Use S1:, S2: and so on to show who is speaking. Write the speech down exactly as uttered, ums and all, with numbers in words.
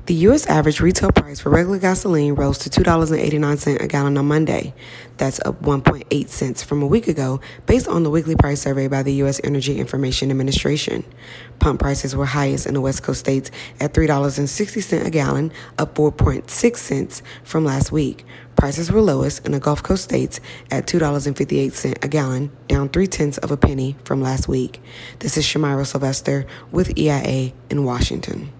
S1: The U S average retail price for regular gasoline rose to two dollars and eighty-nine cents a gallon on Monday. That's up one point eight cents from a week ago, based on the weekly price survey by the U S Energy Information Administration. Pump prices were highest in the West Coast states at three dollars and sixty cents a gallon, up four point six cents from last week. Prices were lowest in the Gulf Coast states at two dollars and fifty-eight cents a gallon, down three tenths of a penny from last week. This is Shamira Sylvester with E I A in Washington.